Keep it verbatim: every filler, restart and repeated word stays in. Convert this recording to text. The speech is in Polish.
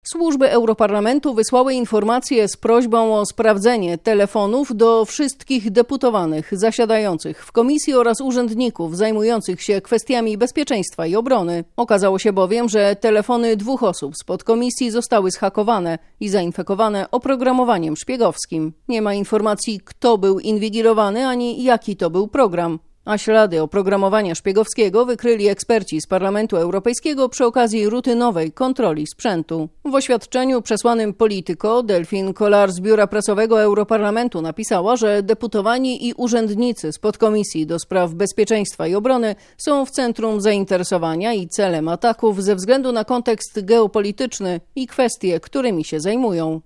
Służby Europarlamentu wysłały informacje z prośbą o sprawdzenie telefonów do wszystkich deputowanych zasiadających w komisji oraz urzędników zajmujących się kwestiami bezpieczeństwa i obrony. Okazało się bowiem, że telefony dwóch osób z podkomisji zostały zhakowane i zainfekowane oprogramowaniem szpiegowskim. Nie ma informacji, kto był inwigilowany ani jaki to był program. A ślady oprogramowania szpiegowskiego wykryli eksperci z Parlamentu Europejskiego przy okazji rutynowej kontroli sprzętu. W oświadczeniu przesłanym Politico Delphine Kolar z biura prasowego Europarlamentu napisała, że deputowani i urzędnicy z podkomisji do spraw bezpieczeństwa i obrony są w centrum zainteresowania i celem ataków ze względu na kontekst geopolityczny i kwestie, którymi się zajmują.